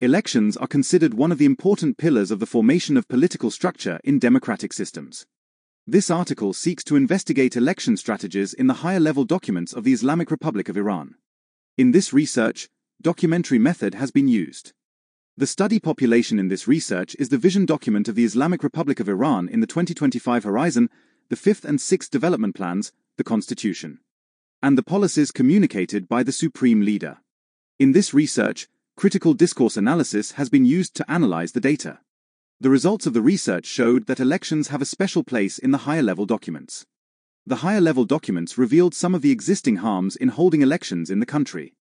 Elections are considered one of the important pillars of the formation of political structure in democratic systems. This article seeks to investigate election strategies in the higher-level documents of the Islamic Republic of Iran. In this research, documentary method has been used. The study population in this research is the vision document of the Islamic Republic of Iran in the 2025 horizon, the 5th and 6th development plans, the Constitution, and the policies communicated by the Supreme Leader. In this research, critical discourse analysis has been used to analyze the data. The results of the research showed that elections have a special place in the higher-level documents. The higher-level documents revealed some of the existing harms in holding elections in the country.